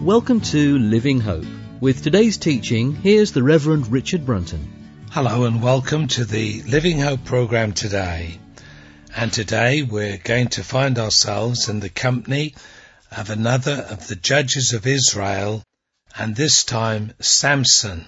Welcome to Living Hope. With today's teaching, here's the Reverend Richard Brunton. Hello and welcome to the Living Hope program today. And today we're going to find ourselves in the company of another of the judges of Israel, and this time Samson.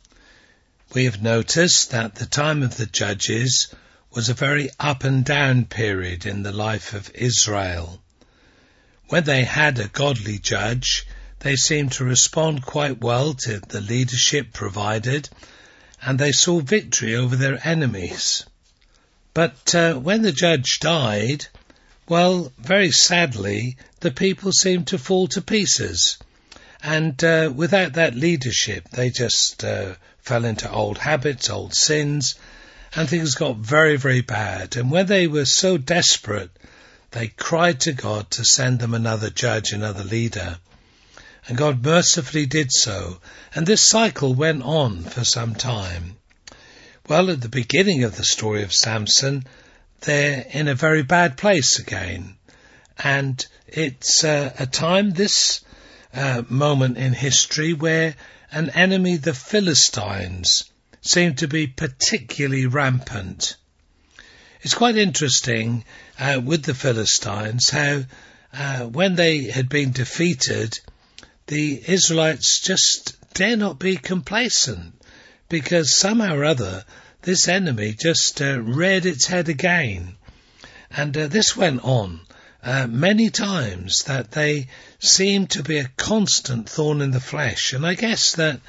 We have noticed that the time of the judges was a very up and down period in the life of Israel. When they had a godly judge, they seemed to respond quite well to the leadership provided, and they saw victory over their enemies. But when the judge died, well, very sadly, the people seemed to fall to pieces. And without that leadership, they just fell into old habits, old sins, and things got very, very bad. And when they were so desperate, they cried to God to send them another judge, another leader. And God mercifully did so, and this cycle went on for some time. Well, at the beginning of the story of Samson, they're in a very bad place again. And it's a time, this moment in history, where an enemy, the Philistines, seem to be particularly rampant. It's quite interesting with the Philistines how when they had been defeated, the Israelites just dare not be complacent, because somehow or other this enemy just reared its head again. And this went on many times, that they seemed to be a constant thorn in the flesh. And I guess that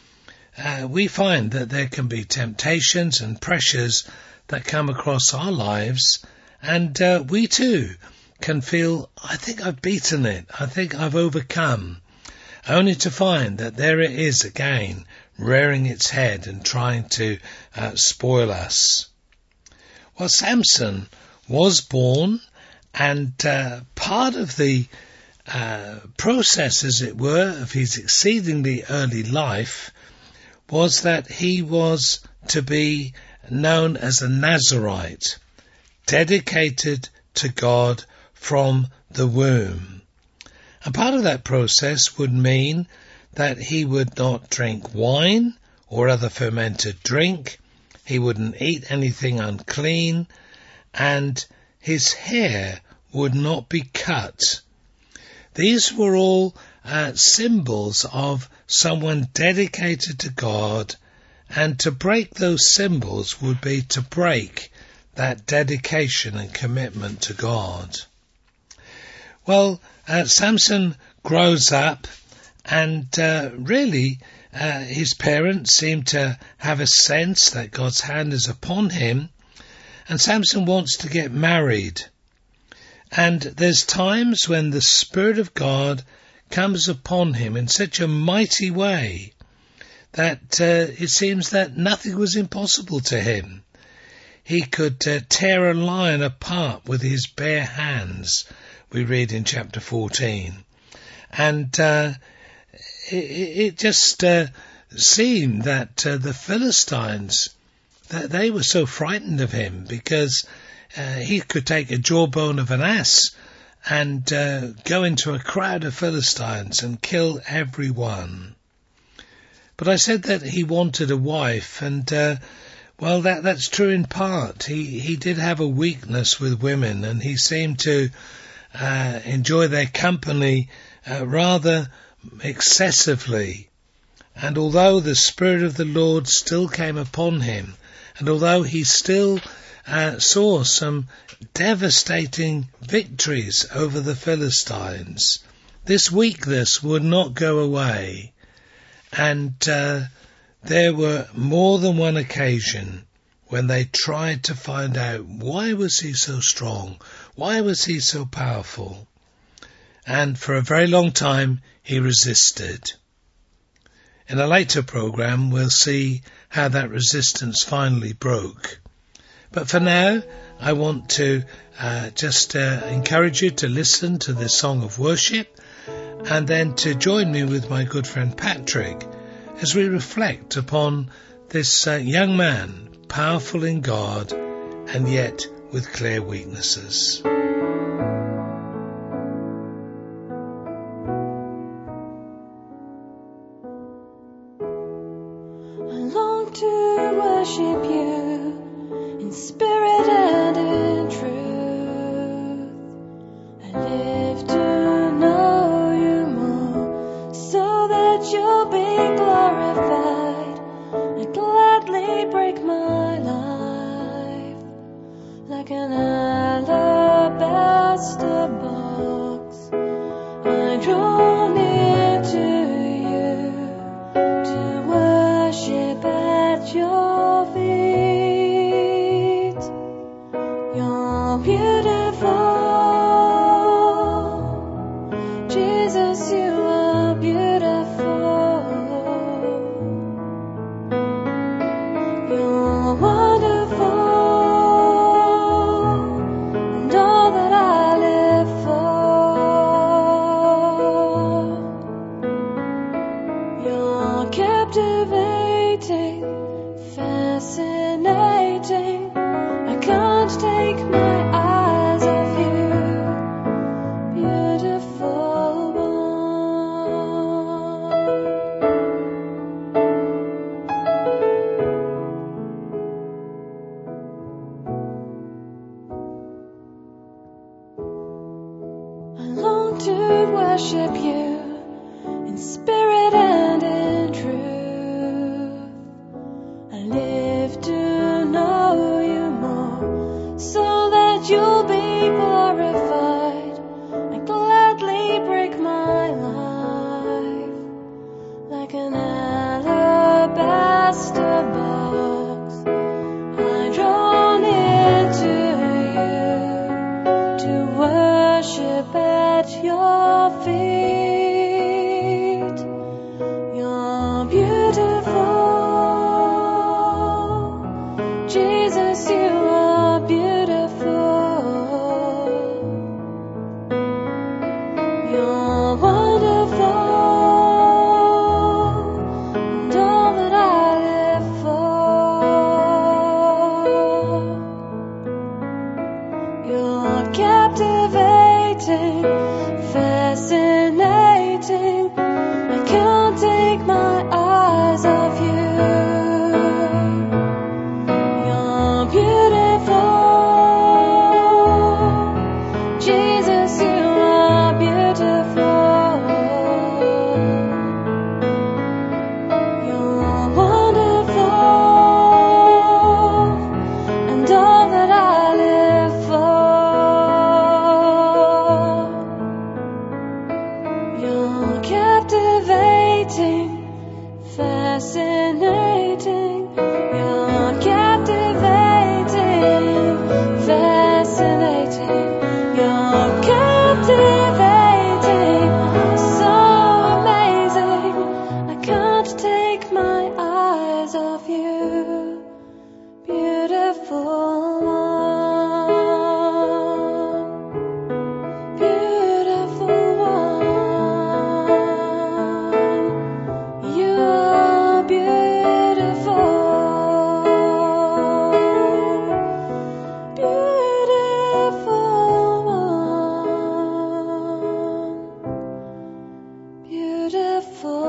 we find that there can be temptations and pressures that come across our lives, and we too can feel, I think I've beaten it, I think I've overcome, only to find that there it is again, rearing its head and trying to spoil us. Well, Samson was born, and part of the process, as it were, of his exceedingly early life was that he was to be known as a Nazirite, dedicated to God from the womb. And part of that process would mean that he would not drink wine or other fermented drink, he wouldn't eat anything unclean, and his hair would not be cut. These were all symbols of someone dedicated to God, and to break those symbols would be to break that dedication and commitment to God. Well, Samson grows up, and really his parents seem to have a sense that God's hand is upon him, and Samson wants to get married. And there's times when the Spirit of God comes upon him in such a mighty way that it seems that nothing was impossible to him. He could tear a lion apart with his bare hands, we read in chapter 14. And it just seemed that the Philistines, that they were so frightened of him, because he could take a jawbone of an ass and go into a crowd of Philistines and kill everyone. But I said that he wanted a wife, and well, that's true in part. He did have a weakness with women, and he seemed to enjoy their company rather excessively. And although the Spirit of the Lord still came upon him, and although he still saw some devastating victories over the Philistines, this weakness would not go away. And there were more than one occasion when they tried to find out, why was he so strong? Why was he so powerful? And for a very long time he resisted. In a later program we'll see how that resistance finally broke. But for now, I want to just encourage you to listen to this song of worship, and then to join me with my good friend Patrick as we reflect upon this young man, powerful in God and yet with clear weaknesses. When like an alabaster box. I draw near to you to worship at your feet. You're beautiful, Jesus, you are beautiful. You're wonderful, and all that I live for. You're captivating, fascinating. I can't take my eyes off you, beautiful one. I long to worship you in spirit and in truth. I live to know you more, so that you'll be glorified. I gladly break my life like an alabaster box. I draw near to you to worship at your feet. You're beautiful, Jesus, you are beautiful. You're wonderful, and all that I live for. You're captivating, fascinating. I can't take my eyes off you. You're beautiful, Jesus, you are beautiful. You're wonderful, and all that I live for. You're captivating, fascinating. You're captivating, fascinating. You're captivating, so amazing. I can't take my eyes off you, beautiful one, beautiful one. You are beautiful, beautiful one, beautiful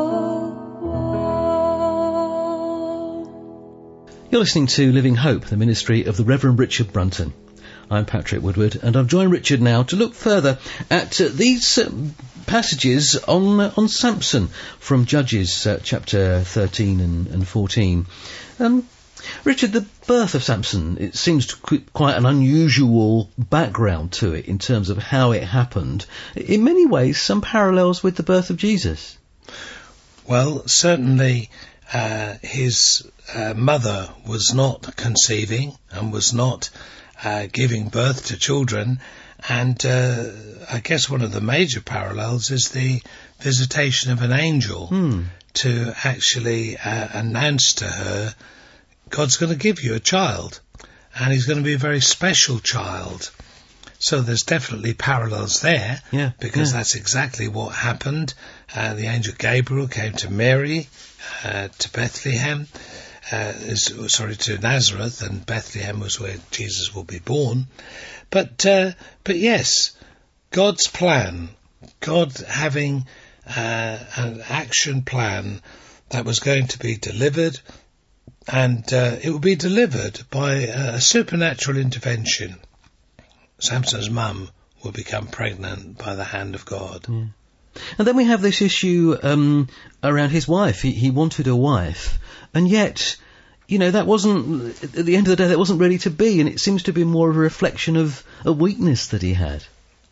one. You're listening to Living Hope, the ministry of the Reverend Richard Brunton. I'm Patrick Woodward, and I've joined Richard now to look further at these passages on Samson from Judges chapter 13 and 14. Richard, the birth of Samson, it seems to quite an unusual background to it in terms of how it happened. In many ways, some parallels with the birth of Jesus. Well, certainly his mother was not conceiving and was not giving birth to children, and I guess one of the major parallels is the visitation of an angel to actually announce to her, God's going to give you a child, and he's going to be a very special child. So there's definitely parallels there, because that's exactly what happened. The angel Gabriel came to Mary, to Bethlehem, to Nazareth, and Bethlehem was where Jesus will be born. But yes, God's plan, God having an action plan that was going to be delivered, and it would be delivered by a supernatural intervention. Samson's mum will become pregnant by the hand of God. Yeah. And then we have this issue around his wife. He wanted a wife, and yet that wasn't, at the end of the day, that wasn't ready to be, and it seems to be more of a reflection of a weakness that he had.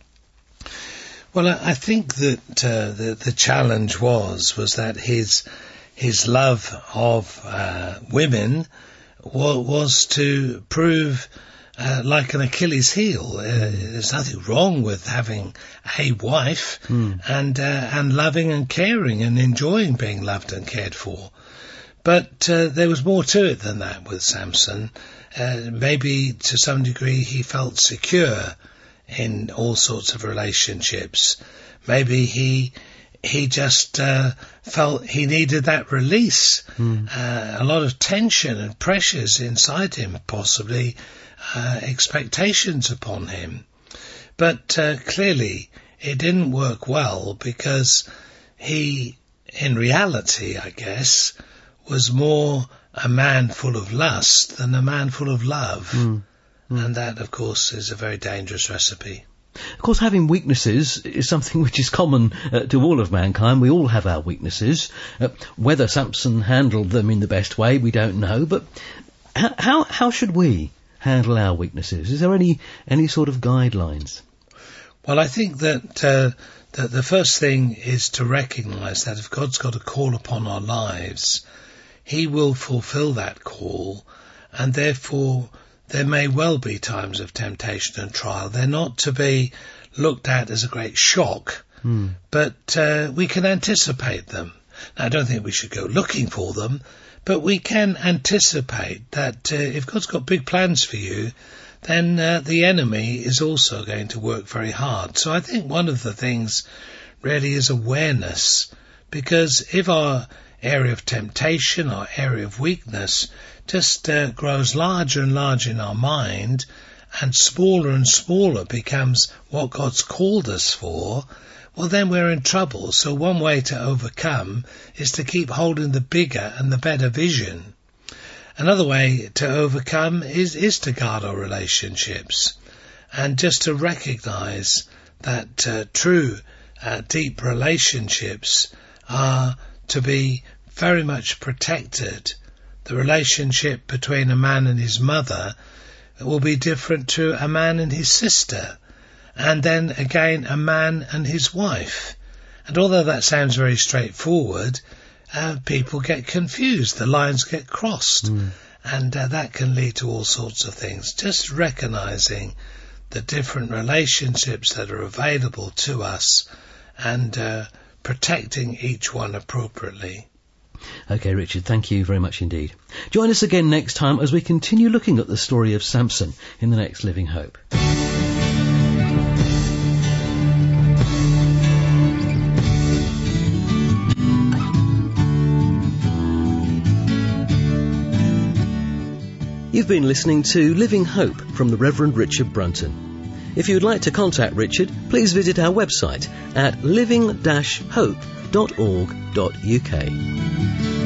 Well, I think that the challenge was that his love of women was to prove like an Achilles heel. There's nothing wrong with having a wife and loving and caring and enjoying being loved and cared for. But there was more to it than that with Samson. Maybe to some degree he felt secure in all sorts of relationships. Maybe he just felt he needed that release. A lot of tension and pressures inside him, possibly expectations upon him. But clearly it didn't work well, because he, in reality, I guess, was more a man full of lust than a man full of love. And that, of course, is a very dangerous recipe. Of course, having weaknesses is something which is common to all of mankind. We all have our weaknesses. Whether Samson handled them in the best way, we don't know. But how should we handle our weaknesses? Is there any sort of guidelines? Well, I think that the first thing is to recognise that if God's got a call upon our lives, he will fulfil that call, and therefore there may well be times of temptation and trial. They're not to be looked at as a great shock, but we can anticipate them. Now, I don't think we should go looking for them, but we can anticipate that if God's got big plans for you, then the enemy is also going to work very hard. So I think one of the things really is awareness, because if our area of temptation, our area of weakness, just grows larger and larger in our mind, and smaller becomes what God's called us for, well, then we're in trouble. So one way to overcome is to keep holding the bigger and the better vision. Another way to overcome is to guard our relationships, and just to recognise that true, deep relationships are to be very much protected. The relationship between a man and his mother will be different to a man and his sister, and then again a man and his wife. And although that sounds very straightforward, people get confused, the lines get crossed, and that can lead to all sorts of things. Just recognising the different relationships that are available to us, and protecting each one appropriately. OK, Richard, thank you very much indeed. Join us again next time as we continue looking at the story of Samson in the next Living Hope. You've been listening to Living Hope from the Reverend Richard Brunton. If you'd like to contact Richard, please visit our website at living-hope.org.uk.